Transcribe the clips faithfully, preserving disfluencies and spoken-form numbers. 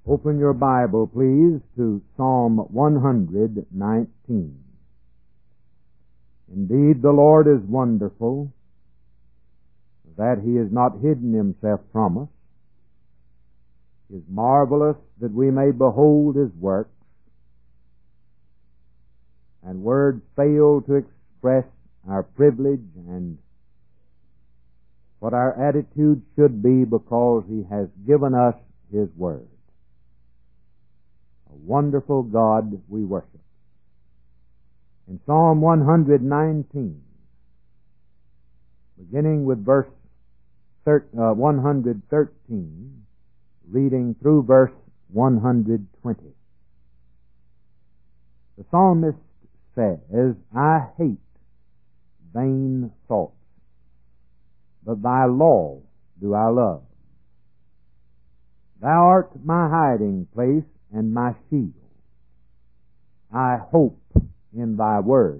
Open your Bible, please, to Psalm one hundred nineteen. Indeed, the Lord is wonderful, that He has not hidden Himself from us. It is marvelous that we may behold His works, and words fail to express our privilege and what our attitude should be, because He has given us His Word. A wonderful God we worship. In Psalm one hundred nineteen, beginning with verse one hundred thirteen, reading through verse one hundred twenty. The psalmist says, I hate vain thoughts, but thy law do I love. Thou art my hiding place and my shield. I hope in thy word.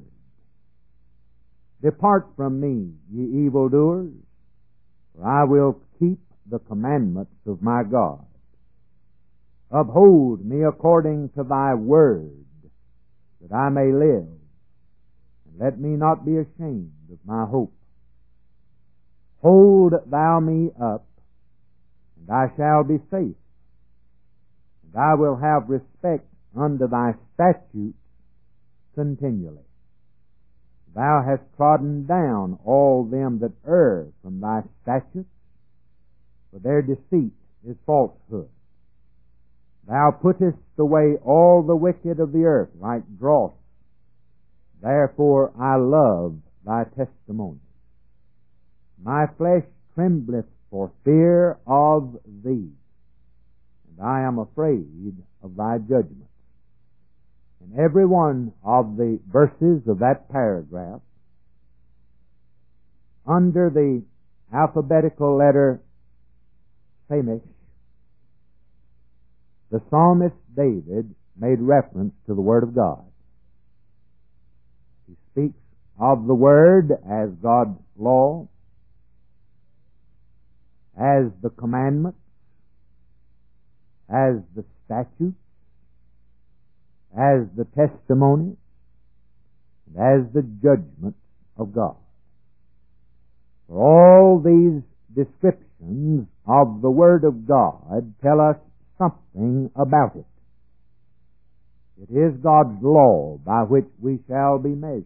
Depart from me, ye evildoers, for I will keep the commandments of my God. Uphold me according to thy word, that I may live, and let me not be ashamed of my hope. Hold thou me up, and I shall be safe, and I will have respect unto thy statutes continually. Thou hast trodden down all them that err from thy statutes, for their deceit is falsehood. Thou puttest away all the wicked of the earth like dross. Therefore I love thy testimonies. My flesh trembleth for fear of thee, and I am afraid of thy judgments. In every one of the verses of that paragraph, under the alphabetical letter Semish, the psalmist David made reference to the Word of God. He speaks of the Word as God's law, as the commandments, as the statutes, as the testimonies, and as the judgments of God. For all these descriptions of the Word of God tell us something about it. It is God's law by which we shall be measured,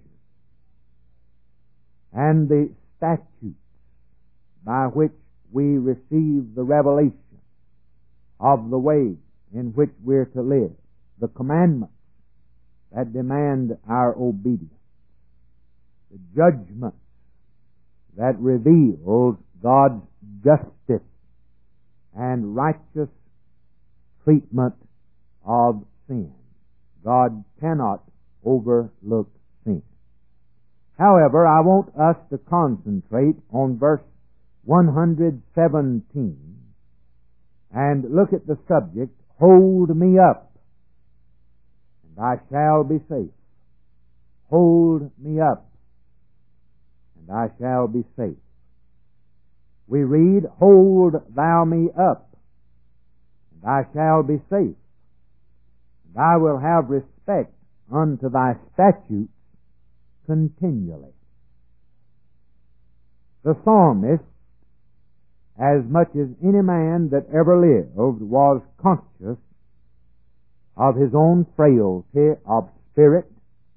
and the statutes by which we receive the revelation of the way in which we're to live, the commandments that demand our obedience, the judgments that reveals God's justice and righteous treatment of sin. God cannot overlook sin. However, I want us to concentrate on verse one hundred seventeen and look at the subject, hold me up, and I shall be safe. Hold me up, and I shall be safe. We read, hold thou me up, and I shall be safe, and I will have respect unto thy statutes continually. The psalmist, as much as any man that ever lived, was conscious of his own frailty of spirit,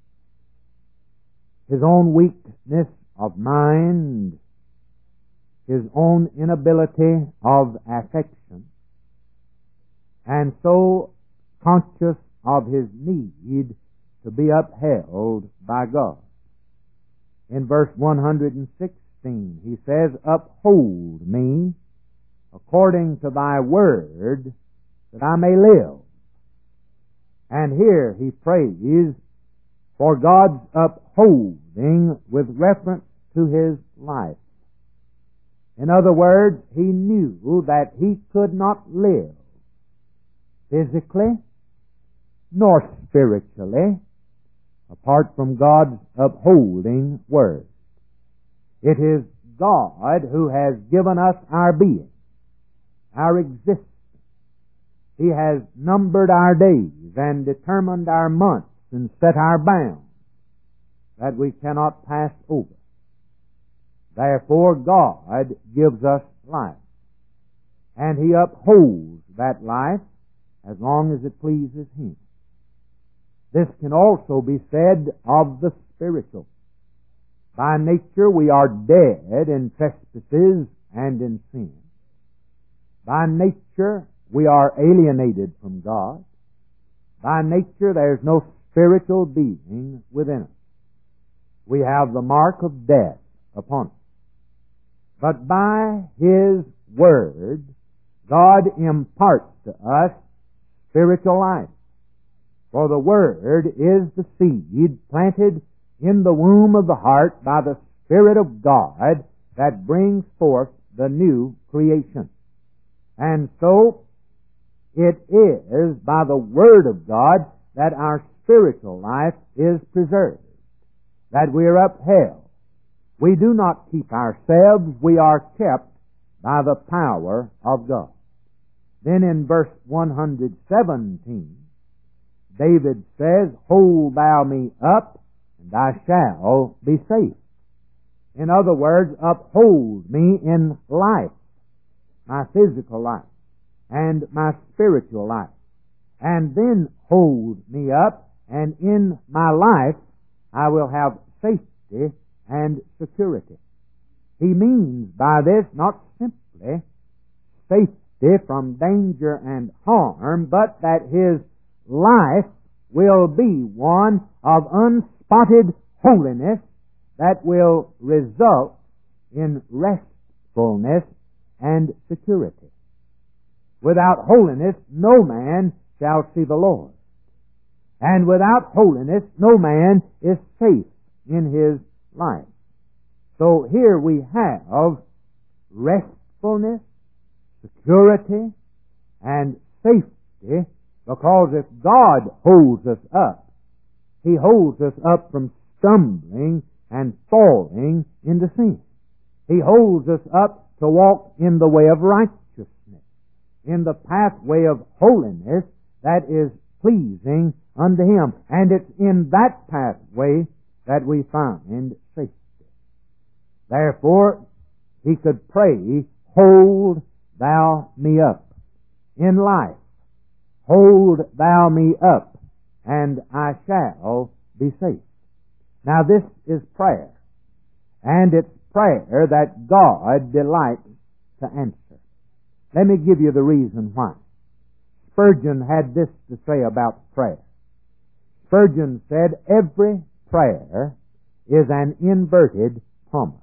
his own weakness of mind, his own inability of affection, and so conscious of his need to be upheld by God. In verse one hundred sixteen, he says, uphold me according to thy word, that I may live. And here he prays for God's upholding with reference to his life. In other words, he knew that he could not live physically nor spiritually apart from God's upholding word. It is God who has given us our being, our existence, He has numbered our days and determined our months and set our bounds that we cannot pass over. Therefore, God gives us life, and He upholds that life as long as it pleases Him. This can also be said of the spiritual. By nature we are dead in trespasses and in sin. By nature we are alienated from God. By nature there is no spiritual being within us. We have the mark of death upon us. But by His Word, God imparts to us spiritual life. For the Word is the seed planted in the womb of the heart by the Spirit of God that brings forth the new creation. And so, it is by the Word of God that our spiritual life is preserved, that we are upheld. We do not keep ourselves, we are kept by the power of God. Then in verse one hundred seventeen, David says, "Hold thou me up, and I shall be safe." In other words, uphold me in life, my physical life, and my spiritual life. And then hold me up, and in my life I will have safety and security. He means by this not simply safety from danger and harm, but that his life will be one of unspotted holiness that will result in restfulness and security. Without holiness, no man shall see the Lord. And without holiness, no man is safe in his life. So here we have restfulness, security, and safety, because if God holds us up, He holds us up from stumbling and falling into sin. He holds us up to walk in the way of righteousness, in the pathway of holiness that is pleasing unto Him. And it's in that pathway that we find safety. Therefore, he could pray, "Hold thou me up in life. Hold thou me up, and I shall be safe." Now this is prayer, and it's prayer that God delights to answer. Let me give you the reason why. Spurgeon had this to say about prayer. Spurgeon said, "Every prayer is an inverted promise."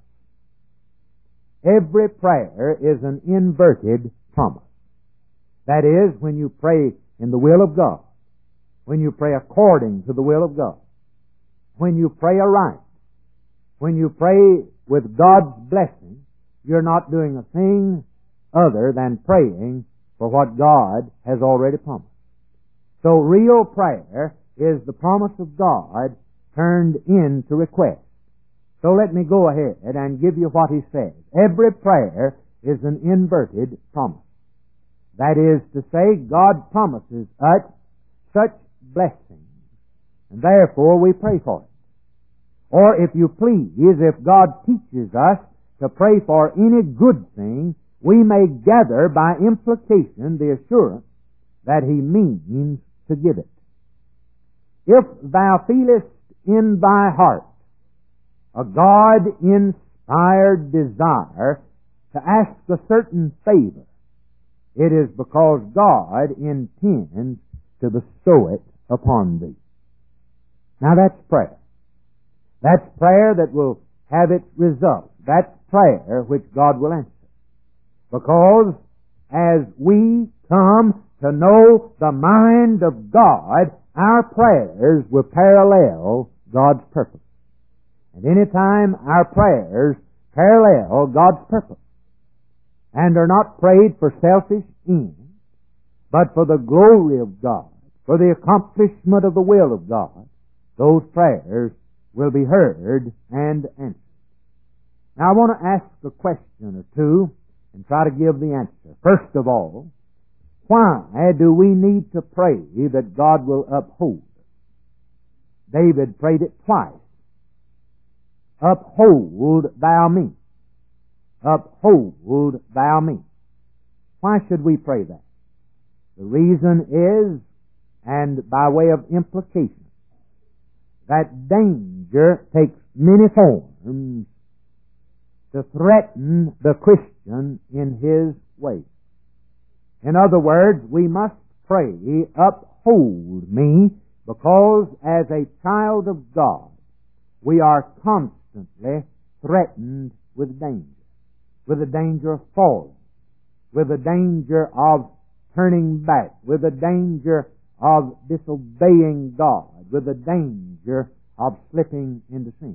Every prayer is an inverted promise. That is, when you pray in the will of God, when you pray according to the will of God, when you pray aright, when you pray with God's blessing, you're not doing a thing other than praying for what God has already promised. So real prayer is the promise of God turned into request. So let me go ahead and give you what he says. Every prayer is an inverted promise. That is to say, God promises us such blessings, and therefore we pray for it. Or if you please, if God teaches us to pray for any good thing, we may gather by implication the assurance that He means to give it. If thou feelest in thy heart a God-inspired desire to ask a certain favor, it is because God intends to bestow it upon thee. Now that's prayer. That's prayer that will have its result. That's prayer which God will answer. Because as we come to know the mind of God, our prayers will parallel God's purpose. And any time our prayers parallel God's purpose and are not prayed for selfish ends, but for the glory of God, for the accomplishment of the will of God, those prayers will be heard and answered. Now I want to ask a question or two and try to give the answer. First of all, Why do we need to pray that God will uphold? David prayed it twice. Uphold thou me. Uphold thou me. Why should we pray that? The reason is, and by way of implication, that danger takes many forms to threaten the Christian in his way. In other words, we must pray, uphold me, because as a child of God, we are constantly threatened with danger. With the danger of falling. With the danger of turning back. With the danger of disobeying God. With the danger of slipping into sin.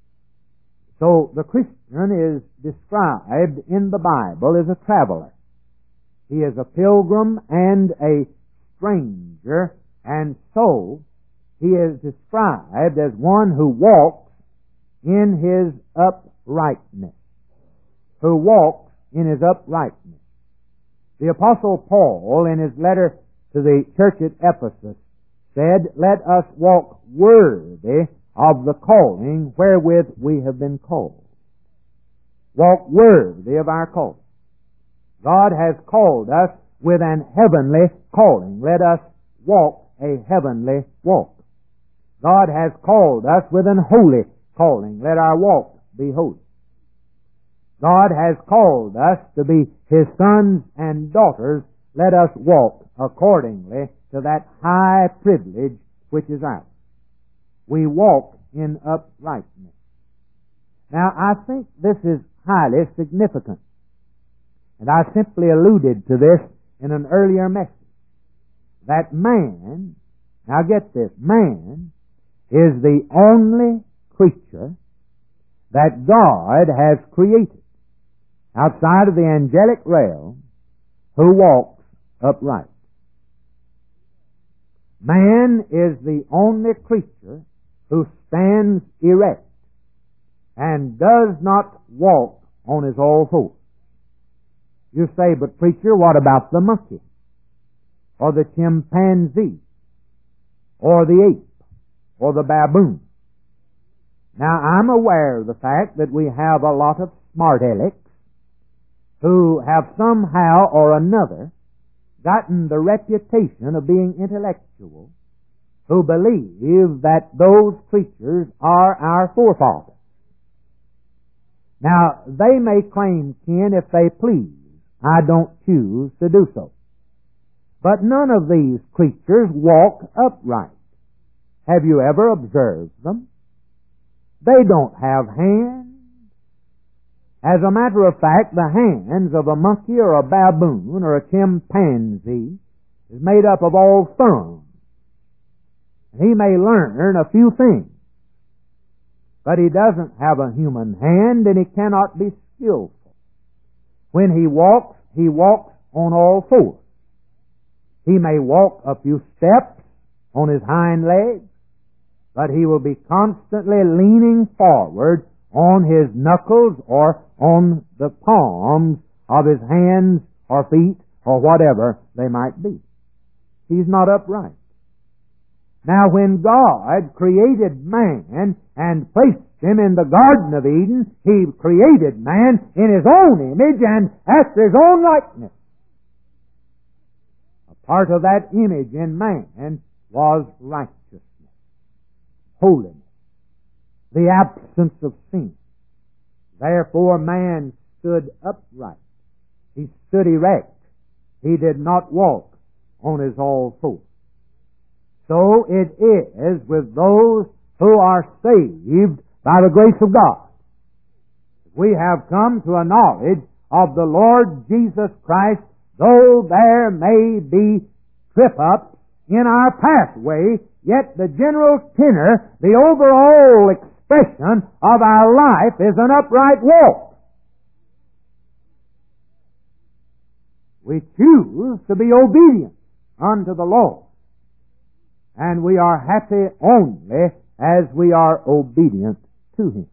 So the Christian is described in the Bible as a traveler. He is a pilgrim and a stranger, and so he is described as one who walks in his uprightness. Who walks in his uprightness. The Apostle Paul, in his letter to the church at Ephesus, said, "Let us walk worthy of the calling wherewith we have been called." Walk worthy of our calling. God has called us with an heavenly calling. Let us walk a heavenly walk. God has called us with an holy calling. Let our walk be holy. God has called us to be His sons and daughters. Let us walk accordingly to that high privilege which is ours. We walk in uprightness. Now, I think this is highly significant. And I simply alluded to this in an earlier message. That man, now get this, man is the only creature that God has created outside of the angelic realm who walks upright. Man is the only creature who stands erect and does not walk on his all fours. You say, but preacher, what about the monkey? Or the chimpanzee? Or the ape? Or the baboon? Now, I'm aware of the fact that we have a lot of smart alecks who have somehow or another gotten the reputation of being intellectual, who believe that those creatures are our forefathers. Now, they may claim kin if they please. I don't choose to do so. But none of these creatures walk upright. Have you ever observed them? They don't have hands. As a matter of fact, the hands of a monkey or a baboon or a chimpanzee is made up of all thumbs. He may learn a few things, but he doesn't have a human hand and he cannot be skillful. When he walks, he walks on all fours. He may walk a few steps on his hind legs, but he will be constantly leaning forward on his knuckles or on the palms of his hands or feet or whatever they might be. He's not upright. Now, when God created man and placed him in the Garden of Eden, He created man in His own image and after His own likeness. A part of that image in man was righteousness, holiness, the absence of sin. Therefore, man stood upright. He stood erect. He did not walk on his all fours. So it is with those who are saved by the grace of God. We have come to a knowledge of the Lord Jesus Christ, though there may be trip-ups in our pathway, yet the general tenor, the overall expression of our life is an upright walk. We choose to be obedient unto the Lord. And we are happy only as we are obedient to Him.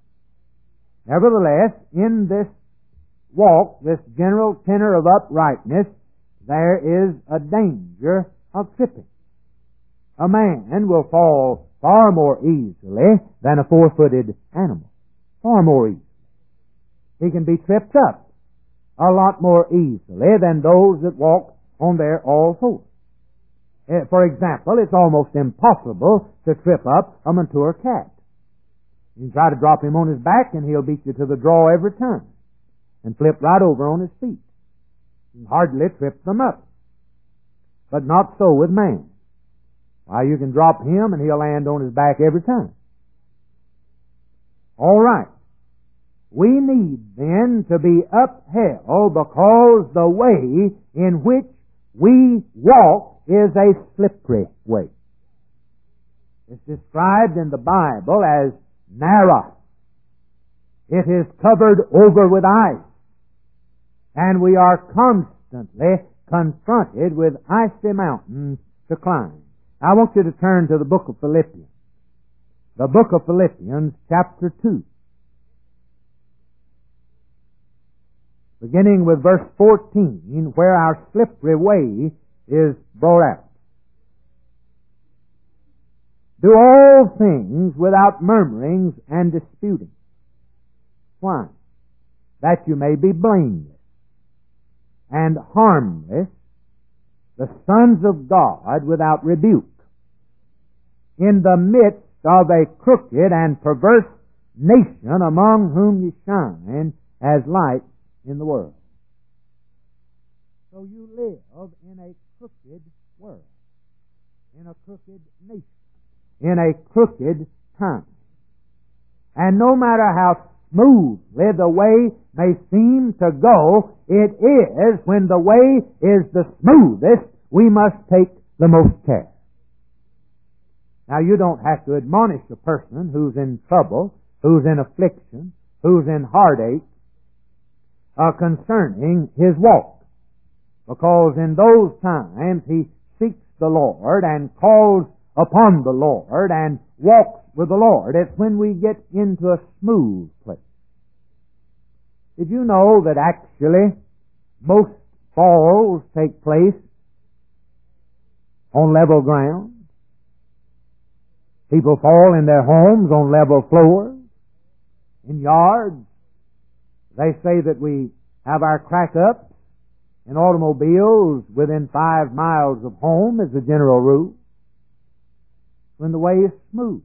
Nevertheless, in this walk, this general tenor of uprightness, there is a danger of tripping. A man will fall far more easily than a four-footed animal. Far more easily. He can be tripped up a lot more easily than those that walk on their all fours. For example, it's almost impossible to trip up a mature cat. You can try to drop him on his back and he'll beat you to the draw every time and flip right over on his feet. You can hardly trip them up. But not so with man. Why, you can drop him and he'll land on his back every time. All right. We need then to be upheld because the way in which we walk is a slippery way. It's described in the Bible as narrow. It is covered over with ice. And we are constantly confronted with icy mountains to climb. I want you to turn to the book of Philippians. The book of Philippians, chapter two. Beginning with verse fourteen, where our slippery way is brought out. Do all things without murmurings and disputing. Why? That you may be blameless and harmless, the sons of God without rebuke, in the midst of a crooked and perverse nation among whom you shine as lights in the world. So you live in a crooked world, in a crooked nation, in a crooked time. And no matter how smoothly the way may seem to go, it is when the way is the smoothest we must take the most care. Now you don't have to admonish a person who's in trouble, who's in affliction, who's in heartache, uh, concerning his walk. Because in those times he seeks the Lord and calls upon the Lord and walks with the Lord. It's when we get into a smooth place. Did you know that actually most falls take place on level ground? People fall in their homes on level floors, in yards. They say that we have our crack-ups in automobiles within five miles of home as a general rule, when the way is smooth.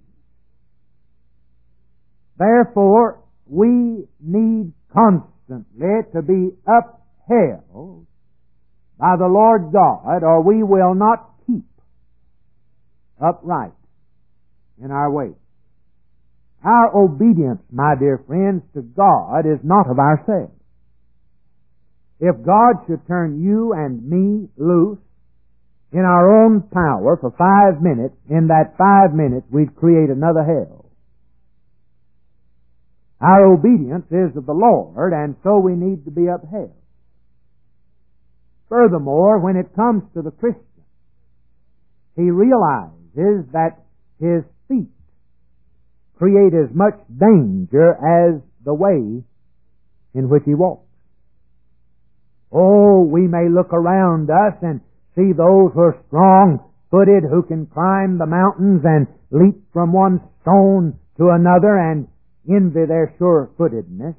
Therefore, we need constantly to be upheld by the Lord God, or we will not keep upright in our way. Our obedience, my dear friends, to God is not of ourselves. If God should turn you and me loose in our own power for five minutes, in that five minutes we'd create another hell. Our obedience is of the Lord, and so we need to be upheld. Furthermore, when it comes to the Christian, he realizes that his feet create as much danger as the way in which he walks. Oh, we may look around us and see those who are strong-footed, who can climb the mountains and leap from one stone to another, and envy their sure-footedness.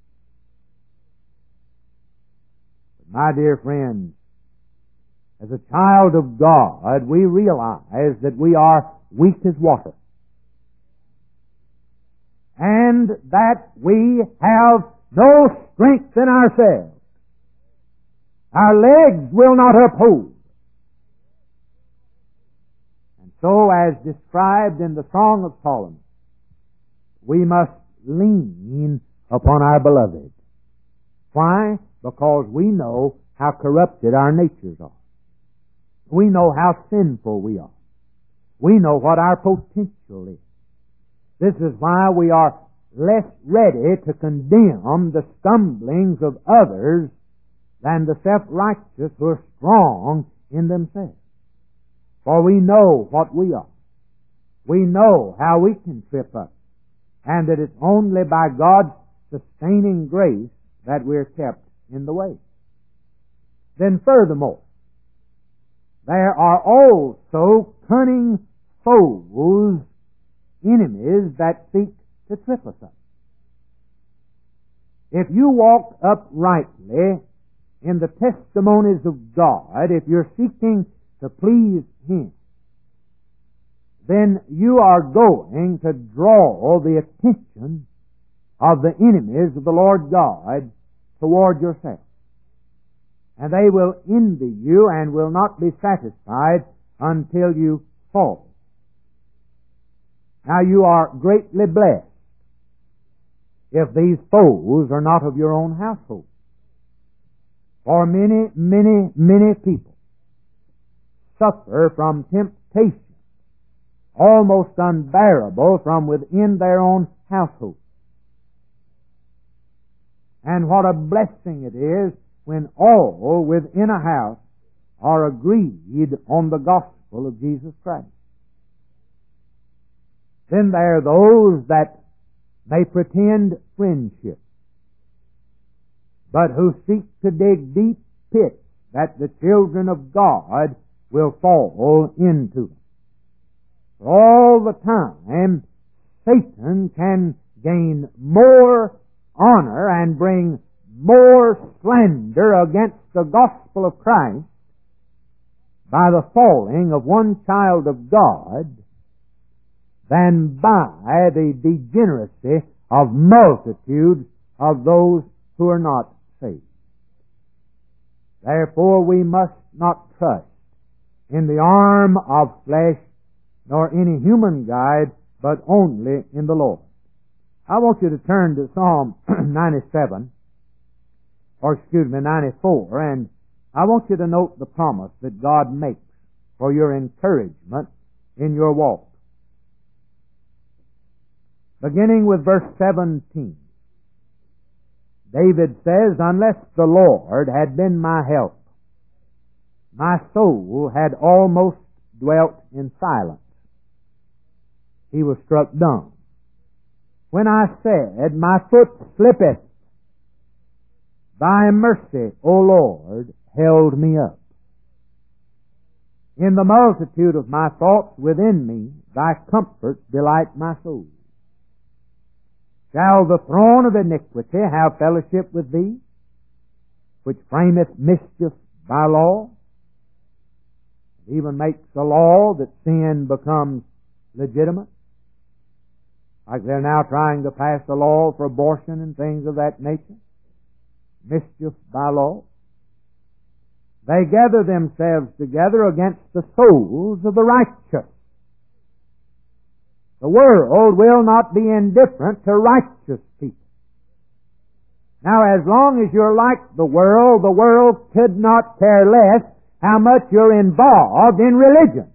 But my dear friends, as a child of God, we realize that we are weak as water, and that we have no strength in ourselves. Our legs will not uphold. And so, as described in the Song of Solomon, we must lean upon our beloved. Why? Because we know how corrupted our natures are. We know how sinful we are. We know what our potential is. This is why we are less ready to condemn the stumblings of others than the self-righteous who are strong in themselves. For we know what we are. We know how we can trip up, and that it's only by God's sustaining grace that we're kept in the way. Then furthermore, there are also cunning foes, enemies that seek to trip us up. If you walk uprightly in the testimonies of God, if you're seeking to please Him, then you are going to draw the attention of the enemies of the Lord God toward yourself. And they will envy you and will not be satisfied until you fall. Now you are greatly blessed if these foes are not of your own household. For many, many, many people suffer from temptation almost unbearable from within their own household. And what a blessing it is when all within a house are agreed on the gospel of Jesus Christ. Then there are those that may pretend friendship, but who seek to dig deep pits that the children of God will fall into. All the time, Satan can gain more honor and bring more slander against the gospel of Christ by the falling of one child of God than by the degeneracy of multitudes of those who are not saved. Therefore we must not trust in the arm of flesh nor any human guide, but only in the Lord. I want you to turn to Psalm ninety-seven, or excuse me, ninety-four, and I want you to note the promise that God makes for your encouragement in your walk. Beginning with verse seventeen, David says, "Unless the Lord had been my help, my soul had almost dwelt in silence." He was struck dumb. "When I said, my foot slippeth, thy mercy, O Lord, held me up. In the multitude of my thoughts within me, thy comforts delight my soul. Shall the throne of iniquity have fellowship with thee, which frameth mischief by law? It even makes a law that sin becomes legitimate. Like they're now trying to pass a law for abortion and things of that nature. Mischief by law. They gather themselves together against the souls of the righteous." The world will not be indifferent to righteous people. Now, as long as you're like the world, the world could not care less how much you're involved in religion.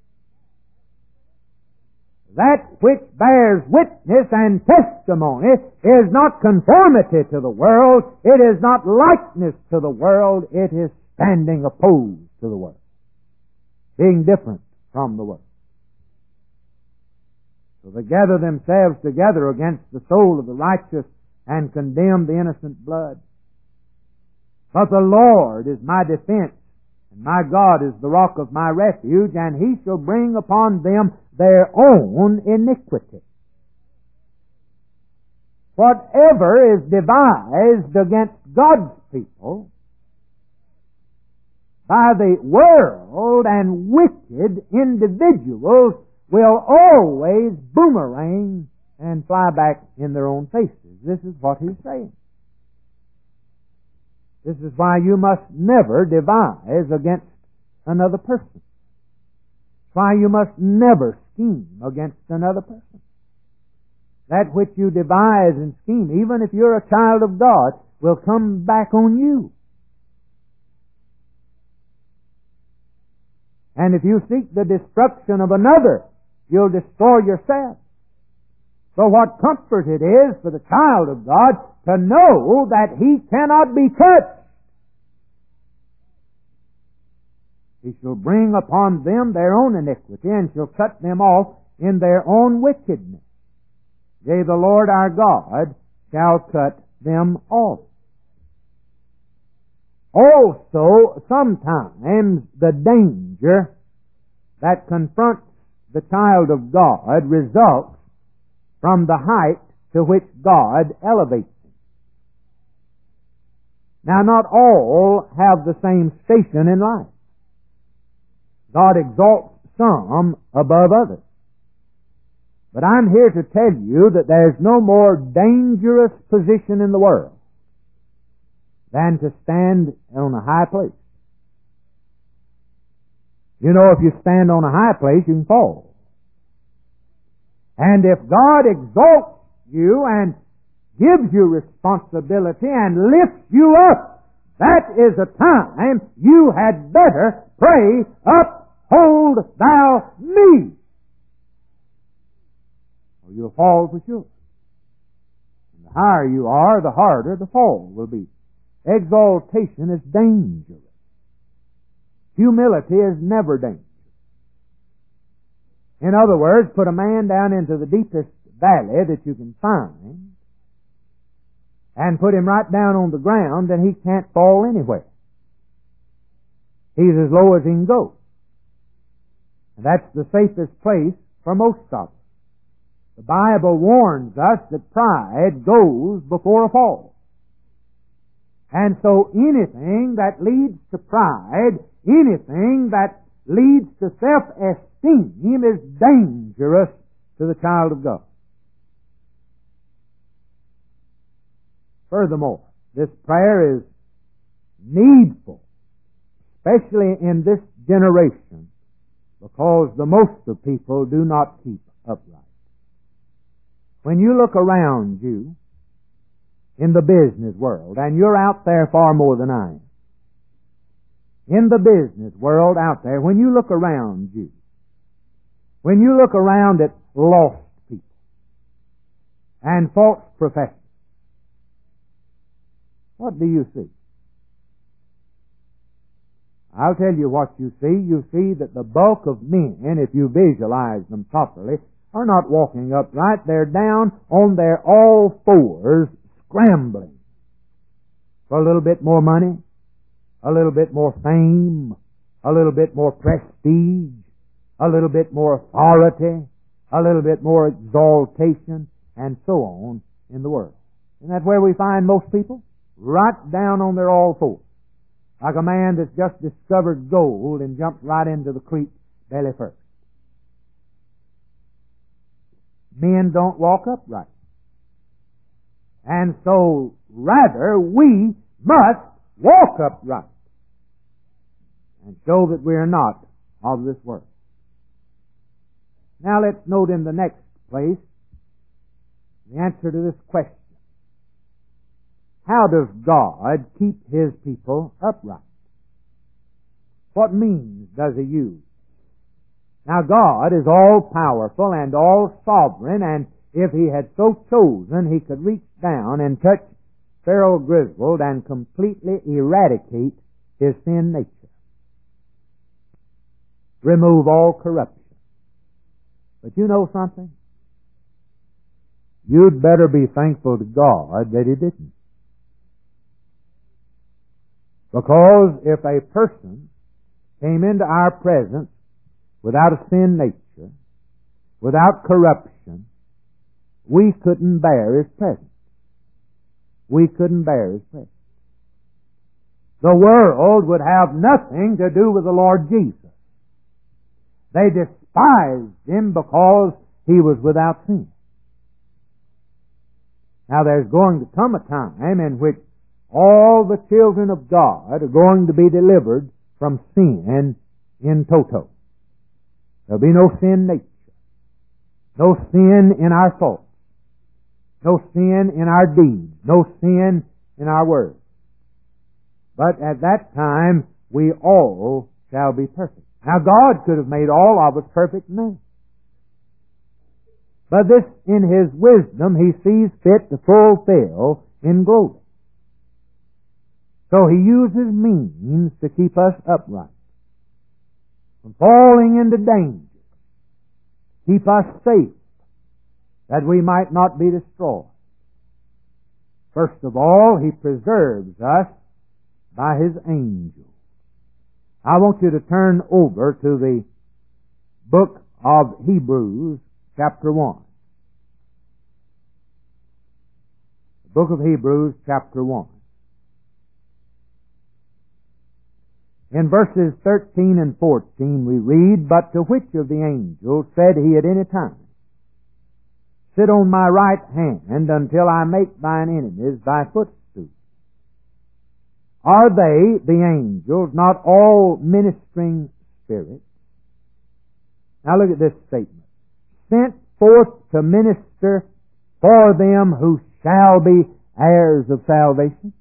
That which bears witness and testimony is not conformity to the world, it is not likeness to the world, it is standing opposed to the world, being different from the world. So they gather themselves together against the soul of the righteous and condemn the innocent blood. But the Lord is my defense, and my God is the rock of my refuge, and He shall bring upon them their own iniquity. Whatever is devised against God's people by the world and wicked individuals will always boomerang and fly back in their own faces. This is what he's saying. This is why you must never devise against another person. Why you must never scheme against another person. That which you devise and scheme, even if you're a child of God, will come back on you. And if you seek the destruction of another, you'll destroy yourself. So what comfort it is for the child of God to know that he cannot be touched. He shall bring upon them their own iniquity, and shall cut them off in their own wickedness. Yea, the Lord our God shall cut them off. Also, sometimes the danger that confronts the child of God results from the height to which God elevates him. Now, not all have the same station in life. God exalts some above others. But I'm here to tell you that there's no more dangerous position in the world than to stand on a high place. You know, if you stand on a high place, you can fall. And if God exalts you and gives you responsibility and lifts you up, that is a time you had better pray, uphold thou me. Or you'll fall for sure. And the higher you are, the harder the fall will be. Exaltation is dangerous. Humility is never dangerous. In other words, put a man down into the deepest valley that you can find and put him right down on the ground and he can't fall anywhere. He's as low as he can go. And that's the safest place for most of us. The Bible warns us that pride goes before a fall. And so anything that leads to pride, anything that leads to self-esteem is dangerous to the child of God. Furthermore, this prayer is needful, especially in this generation, because the most of people do not keep upright. When you look around you in the business world, and you're out there far more than I am, in the business world out there, when you look around you, when you look around at lost people and false professors, what do you see? I'll tell you what you see. You see that the bulk of men, if you visualize them properly, are not walking upright. They're down on their all fours, scrambling for a little bit more money, a little bit more fame, a little bit more prestige, a little bit more authority, a little bit more exaltation, and so on in the world. Isn't that where we find most people? Right down on their all fours. Like a man that's just discovered gold and jumps right into the creek belly first. Men don't walk upright. And so, rather, we must walk upright and show that we are not of this world. Now let's note in the next place the answer to this question. How does God keep His people upright? What means does He use? Now God is all-powerful and all-sovereign, and if He had so chosen, He could reach down and touch Pharaoh Griswold and completely eradicate his sin nature. Remove all corruption. But you know something? You'd better be thankful to God that He didn't. Because if a person came into our presence without a sin nature, without corruption, we couldn't bear His presence. We couldn't bear His presence. The world would have nothing to do with the Lord Jesus. They despised Him because He was without sin. Now there's going to come a time in which all the children of God are going to be delivered from sin in toto. There'll be no sin nature, no sin in our thoughts, no sin in our deeds, no sin in our words. But at that time, we all shall be perfect. Now God could have made all of us perfect men. But this, in His wisdom, He sees fit to fulfill in glory. So He uses means to keep us upright, from falling into danger, keep us safe, that we might not be destroyed. First of all, He preserves us by His angels. I want you to turn over to the book of Hebrews, chapter one. The book of Hebrews, chapter one. In verses thirteen and fourteen we read, "But to which of the angels said He at any time, Sit on my right hand until I make thine enemies thy footstool? Are they, the angels, not all ministering spirits?" Now look at this statement. "Sent forth to minister for them who shall be heirs of salvation."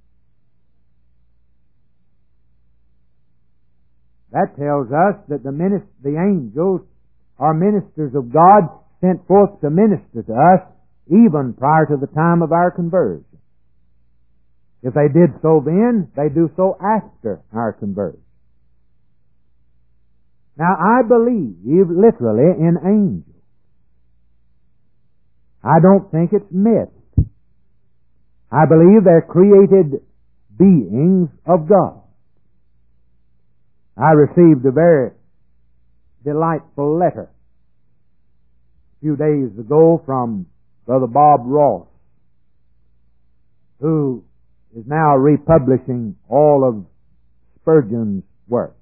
That tells us that the, minister, the angels are ministers of God, sent forth to minister to us even prior to the time of our conversion. If they did so then, they do so after our conversion. Now, I believe literally in angels. I don't think it's myth. I believe they're created beings of God. I received a very delightful letter a few days ago from Brother Bob Ross, who is now republishing all of Spurgeon's works.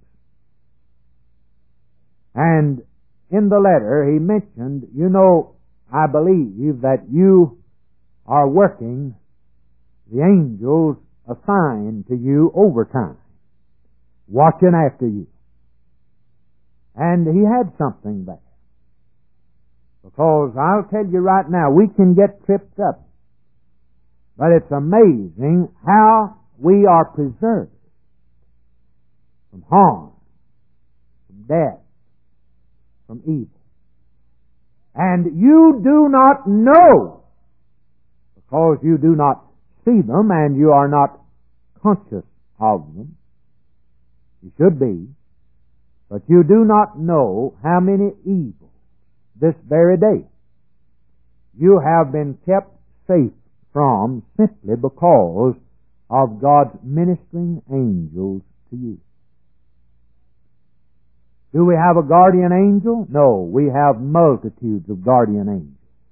And in the letter he mentioned, you know, I believe that you are working the angels assigned to you overtime, watching after you. And he had something there. Because I'll tell you right now, we can get tripped up. But it's amazing how we are preserved from harm, from death, from evil. And you do not know, because you do not see them and you are not conscious of them. You should be. But you do not know how many evils this very day you have been kept safe from simply because of God's ministering angels to you. Do we have a guardian angel? No, we have multitudes of guardian angels.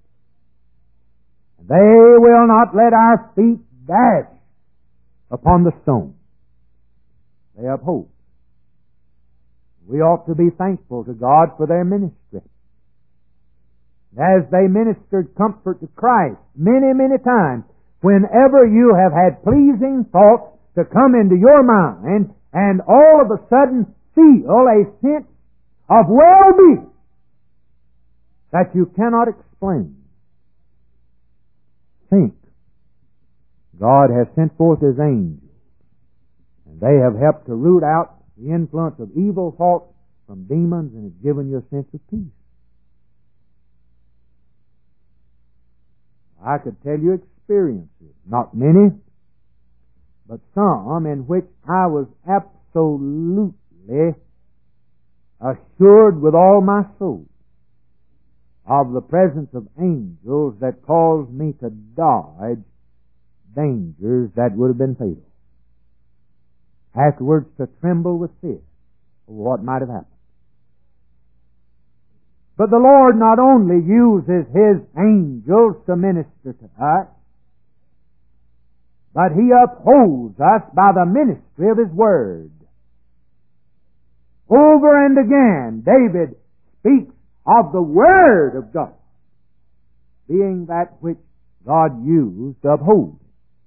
They will not let our feet dash upon the stone. They uphold. We ought to be thankful to God for their ministry. As they ministered comfort to Christ many, many times, whenever you have had pleasing thoughts to come into your mind and all of a sudden feel a sense of well-being that you cannot explain, think God has sent forth His angels, and they have helped to root out the influence of evil thoughts from demons and has given you a sense of peace. I could tell you experiences, not many, but some in which I was absolutely assured with all my soul of the presence of angels that caused me to dodge dangers that would have been fatal. Afterwards to tremble with fear over what might have happened. But the Lord not only uses His angels to minister to us, but He upholds us by the ministry of His Word. Over and again, David speaks of the Word of God being that which God used to uphold.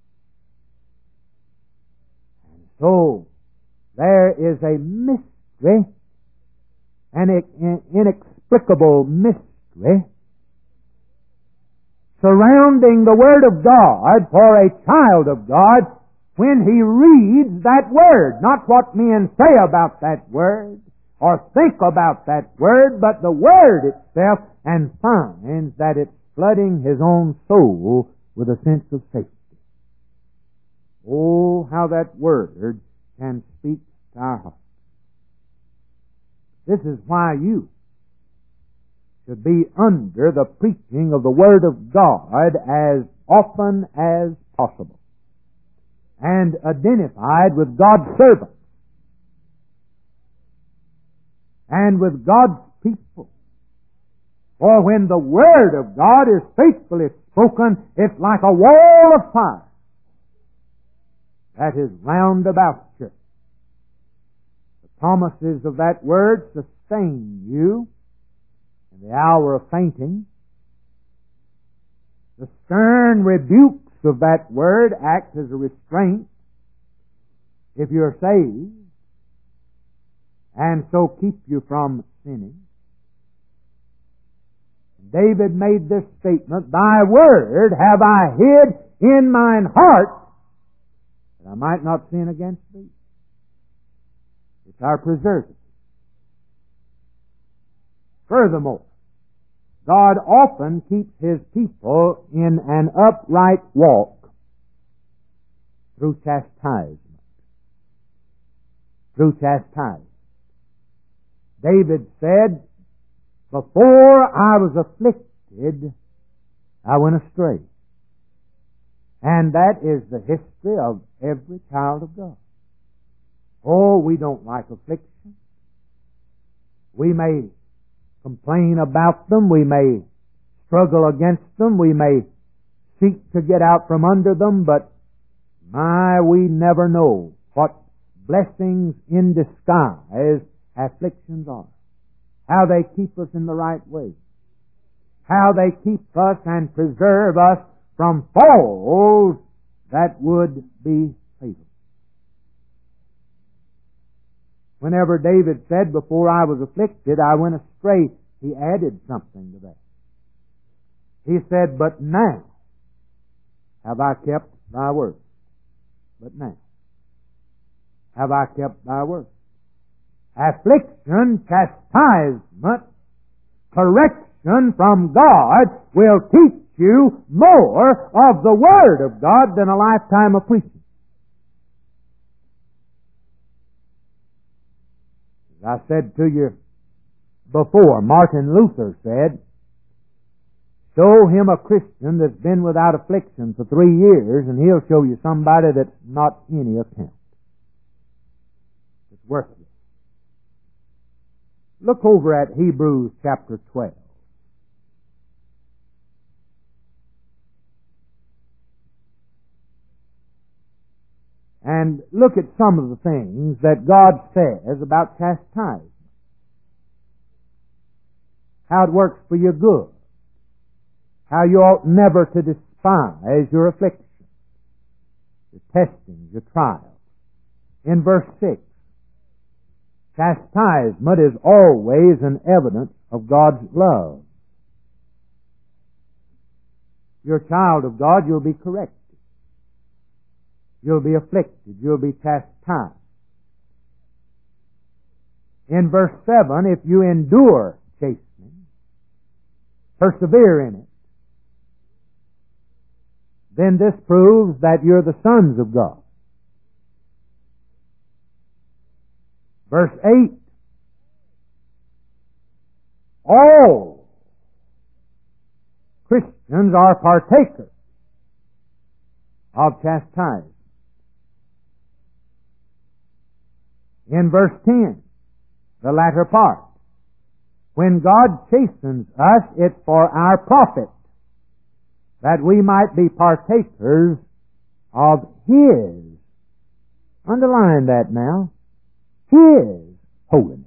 And so, there is a mystery, an inexplicable mystery, surrounding the Word of God for a child of God when he reads that Word. Not what men say about that Word or think about that Word, but the Word itself, and finds that it's flooding his own soul with a sense of safety. Oh, how that Word can speak to our hearts. This is why you should be under the preaching of the Word of God as often as possible. and identified with God's servants and with God's people. For when the Word of God is faithfully spoken, it's like a wall of fire that is round about you. The promises of that Word sustain you in the hour of fainting. The stern rebukes of that Word act as a restraint if you're saved, and so keep you from sinning. David made this statement, Thy Word have I hid in mine heart, that I might not sin against Thee. It's our preservative. Furthermore, God often keeps His people in an upright walk through chastisement. Through chastisement. David said, Before I was afflicted, I went astray. And that is the history of every child of God. Oh, we don't like affliction. We may complain about them. We may struggle against them. We may seek to get out from under them. But, my, we never know what blessings in disguise afflictions are. How they keep us in the right way. How they keep us and preserve us from falls that would be fatal. Whenever David said, Before I was afflicted, I went astray, he added something to that. He said, But now have I kept thy word. But now have I kept thy word. Affliction, chastisement, correction from God will teach you more of the Word of God than a lifetime of preaching. As I said to you before, Martin Luther said, Show him a Christian that's been without affliction for three years and he'll show you somebody that's not any account. It's worthless. Look over at Hebrews chapter twelve. And look at some of the things that God says about chastisement. How it works for your good. How you ought never to despise your affliction, your testings, your trials. In verse six, chastisement is always an evidence of God's love. You're a child of God, you'll be corrected. You'll be afflicted. You'll be chastised. In verse seven, if you endure chastening, persevere in it, then this proves that you're the sons of God. Verse eight, all Christians are partakers of chastisement. In verse ten, the latter part, when God chastens us, it's for our profit, that we might be partakers of His. Underline that now. His holiness.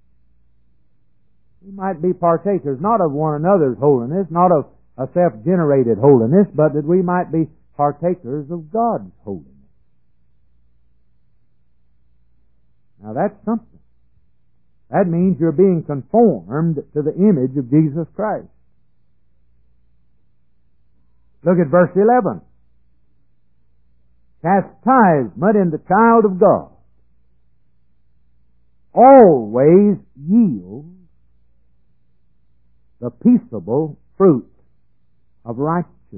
We might be partakers not of one another's holiness, not of a self-generated holiness, but that we might be partakers of God's holiness. Now that's something. That means you're being conformed to the image of Jesus Christ. Look at verse eleven. Chastisement in the child of God always yields the peaceable fruit of righteousness.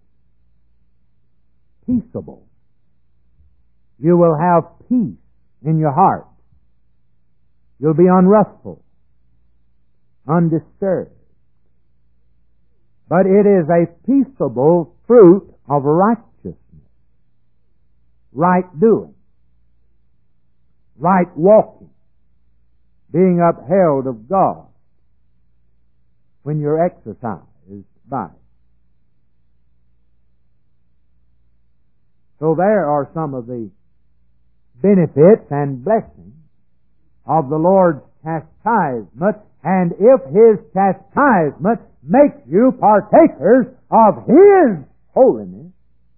Peaceable. You will have peace in your heart. You'll be unruffled, undisturbed. But it is a peaceable fruit of righteousness. right doing, right walking, being upheld of God when you're exercised by it. So there are some of the benefits and blessings of the Lord's chastisement, and if His chastisement makes you partakers of His holiness,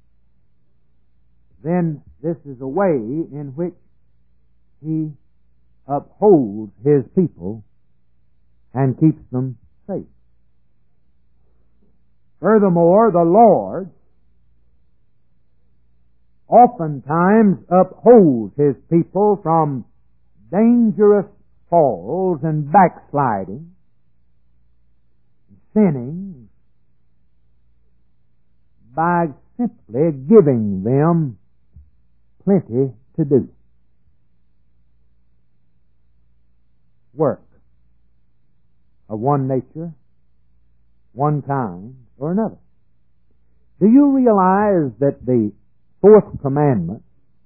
then this is a way in which He upholds His people and keeps them safe. Furthermore, the Lord oftentimes upholds His people from dangerous falls and backsliding, sinning, by simply giving them plenty to do. Work of one nature, one kind, or another. Do you realize that the fourth commandment,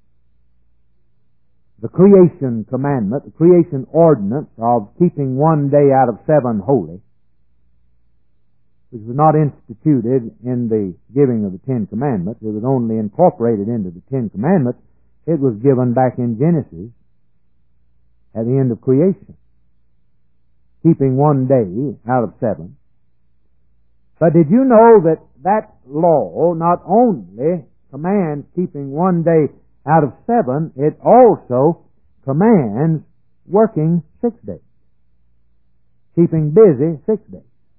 the creation commandment, the creation ordinance of keeping one day out of seven holy, which was not instituted in the giving of the Ten Commandments, it was only incorporated into the Ten Commandments, it was given back in Genesis at the end of creation. Keeping one day out of seven. But did you know that that law not only commands keeping one day out of seven, it also commands working six days. Keeping busy six days.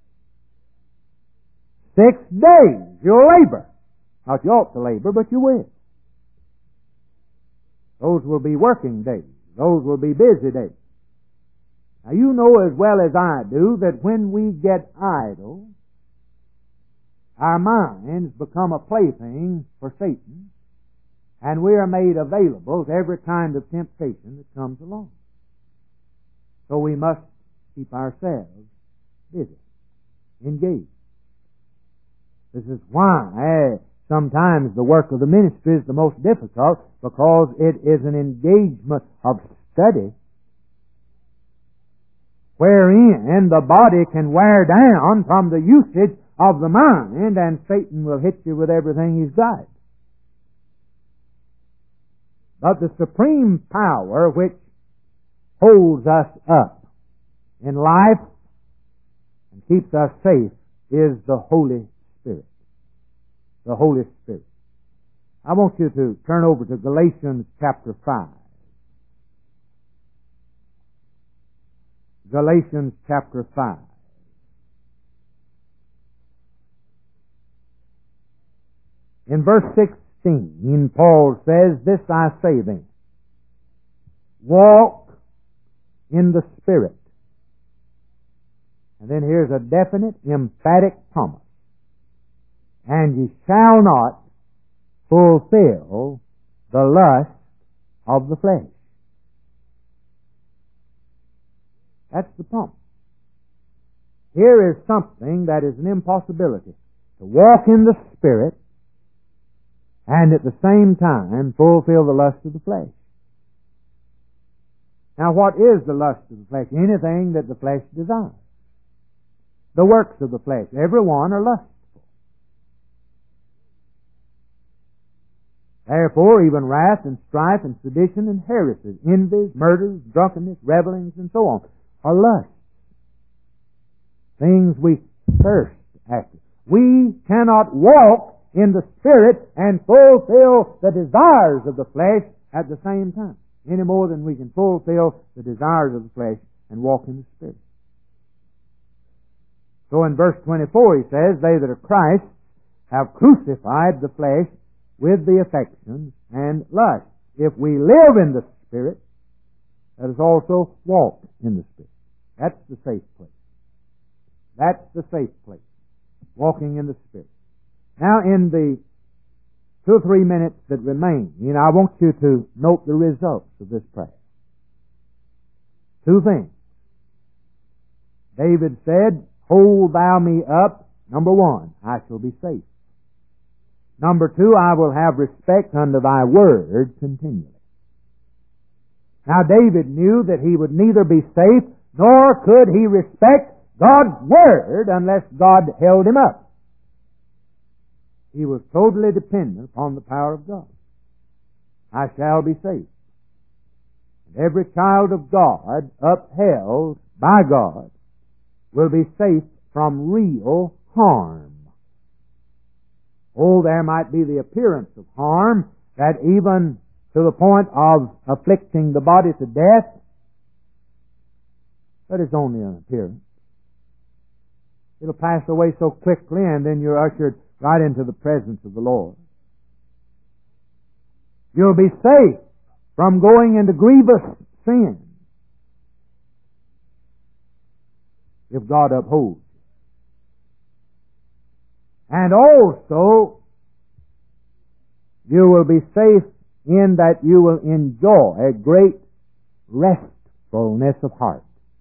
Six days you'll labor. Not you ought to labor, but you will. Those will be working days. Those will be busy days. Now you know as well as I do that when we get idle, our minds become a plaything for Satan, and we are made available to every kind of temptation that comes along. So we must keep ourselves busy, engaged. This is why sometimes the work of the ministry is the most difficult, because it is an engagement of study wherein the body can wear down from the usage of the mind, and Satan will hit you with everything he's got. But the supreme power which holds us up in life and keeps us safe is the Holy Spirit. The Holy Spirit. I want you to turn over to Galatians chapter five. Galatians chapter five. In verse sixteen, Paul says, "This I say then, walk in the Spirit." And then here's a definite, emphatic promise. "And ye shall not fulfill the lust of the flesh." That's the promise. Here is something that is an impossibility. To walk in the Spirit and at the same time fulfill the lust of the flesh. Now what is the lust of the flesh? Anything that the flesh desires. The works of the flesh, every one are lustful. Therefore, even wrath and strife and sedition and heresies, envies, murders, drunkenness, revelings, and so on, are lusts. Things we thirst after. We cannot walk in the Spirit and fulfill the desires of the flesh at the same time, any more than we can fulfill the desires of the flesh and walk in the Spirit. So in verse twenty-four he says, "They that are Christ have crucified the flesh with the affections and lusts. If we live in the Spirit, let us also walk in the Spirit." That's the safe place. That's the safe place. Walking in the Spirit. Now in the two or three minutes that remain, you know, I want you to note the results of this prayer. Two things. David said, "Hold thou me up." Number one, I shall be safe. Number two, I will have respect unto thy word continually. Now David knew that he would neither be safe nor could he respect God's word unless God held him up. He was totally dependent upon the power of God. I shall be safe. And every child of God upheld by God will be safe from real harm. Oh, there might be the appearance of harm that even to the point of afflicting the body to death, but it's only an appearance. It'll pass away so quickly, and then you're ushered right into the presence of the Lord. You'll be safe from going into grievous sin if God upholds you. And also, you will be safe in that you will enjoy a great restfulness of heart.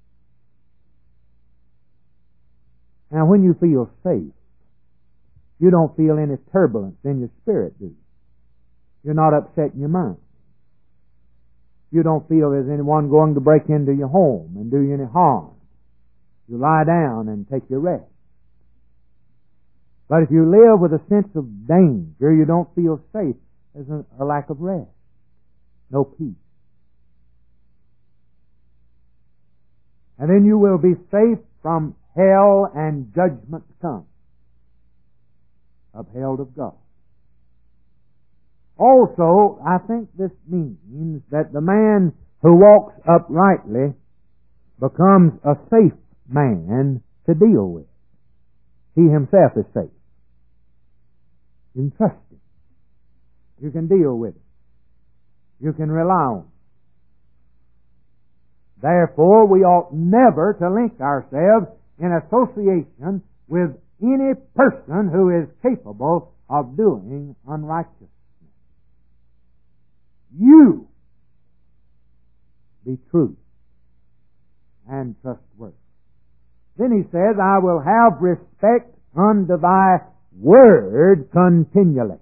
Now, when you feel safe, you don't feel any turbulence in your spirit, do you? You're not upset in your mind. You don't feel there's anyone going to break into your home and do you any harm. You lie down and take your rest. But if you live with a sense of danger, you don't feel safe. There's a, a lack of rest. No peace. And then you will be safe from hell and judgment to come. Upheld of God. Also, I think this means that the man who walks uprightly becomes a safe man to deal with. He himself is safe. You can trust him. You can deal with him. You can rely on him. Therefore, we ought never to link ourselves in association with any person who is capable of doing unrighteousness. You be true and trustworthy. Then he says, I will have respect unto thy word continually.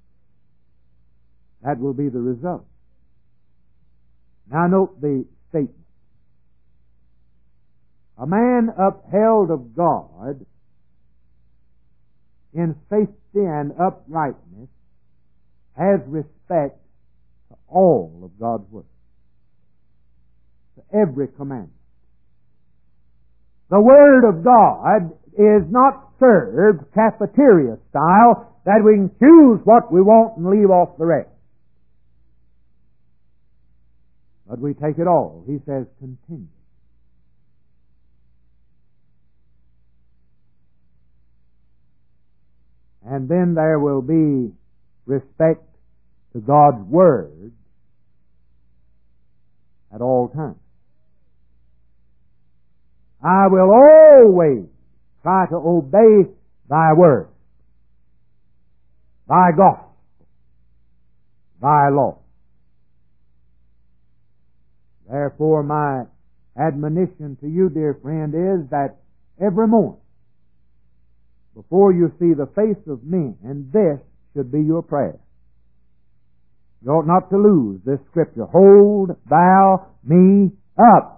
That will be the result. Now note the statement. A man upheld of God in safety and uprightness has respect to all of God's word, to every commandment. The Word of God is not served cafeteria style, that we can choose what we want and leave off the rest. But we take it all. He says, continue. And then there will be respect to God's Word at all times. I will always try to obey thy word, thy gospel, thy law. Therefore, my admonition to you, dear friend, is that every morning, before you see the face of men, and this should be your prayer. You ought not to lose this scripture. Hold thou me up.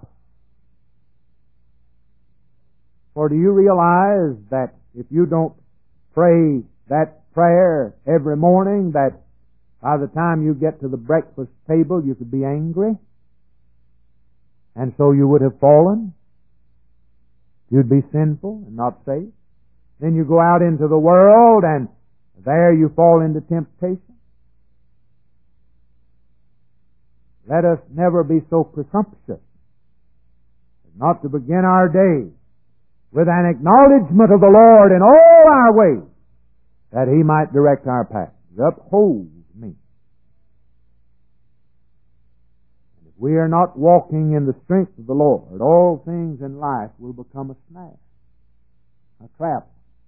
For do you realize that if you don't pray that prayer every morning, that by the time you get to the breakfast table you could be angry? And so you would have fallen. You'd be sinful and not safe. Then you go out into the world and there you fall into temptation. Let us never be so presumptuous as not to begin our day with an acknowledgement of the Lord in all our ways, that He might direct our paths. Uphold me. And if we are not walking in the strength of the Lord, all things in life will become a snare, a trap.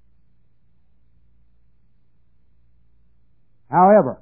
However,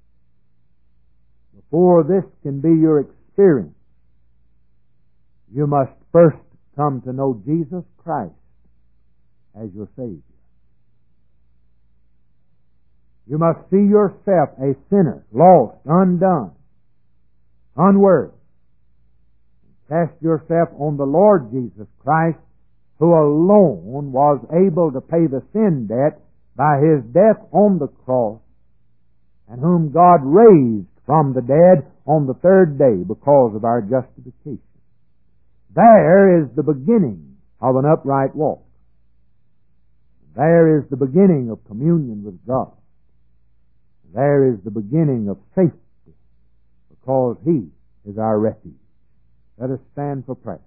before this can be your experience, you must first come to know Jesus Christ as your Savior. You must see yourself a sinner, lost, undone, unworthy. Cast yourself on the Lord Jesus Christ, who alone was able to pay the sin debt by His death on the cross, and whom God raised from the dead on the third day because of our justification. There is the beginning of an upright walk. There is the beginning of communion with God. There is the beginning of safety, because He is our refuge. Let us stand for prayer.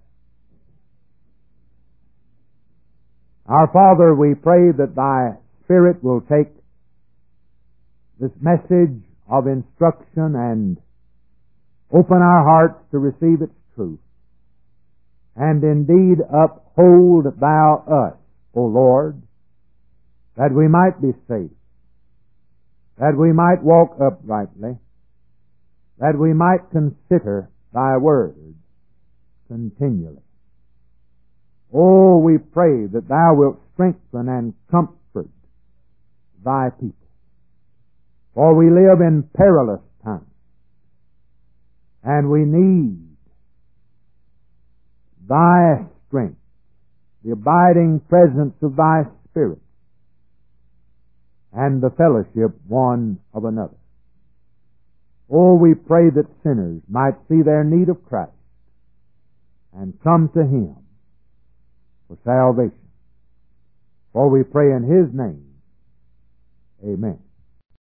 Our Father, we pray that Thy Spirit will take this message of instruction and open our hearts to receive its truth. And indeed uphold Thou us, O Lord, that we might be safe, that we might walk uprightly, that we might consider Thy word continually. Oh, we pray that Thou wilt strengthen and comfort Thy people. For we live in perilous times, and we need Thy strength, the abiding presence of Thy Spirit, and the fellowship one of another. Oh, we pray that sinners might see their need of Christ and come to Him for salvation. For we pray in His name. Amen.